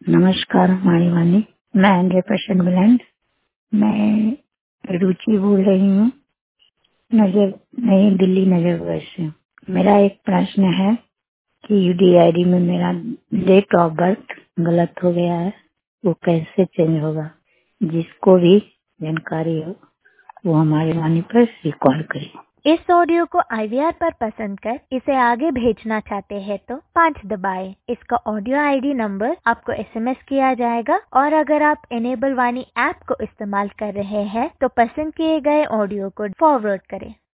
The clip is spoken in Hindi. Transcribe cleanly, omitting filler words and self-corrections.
नमस्कार माणिवानी, मैं 100% ब्लाइंड। मैं रुचि बोल रही हूँ, नई दिल्ली नजर से। मेरा एक प्रश्न है कि यूडीआईडी में मेरा डेट ऑफ बर्थ गलत हो गया है, वो कैसे चेंज होगा? जिसको भी जानकारी हो वो हमारे वाणी पर रिकॉर्ड करे। इस ऑडियो को IVR पर पसंद कर इसे आगे भेजना चाहते हैं तो 5 दबाएं। इसका ऑडियो ID नंबर आपको SMS किया जाएगा और अगर आप इनेबल वाणी ऐप को इस्तेमाल कर रहे हैं तो पसंद किए गए ऑडियो को फॉरवर्ड करें।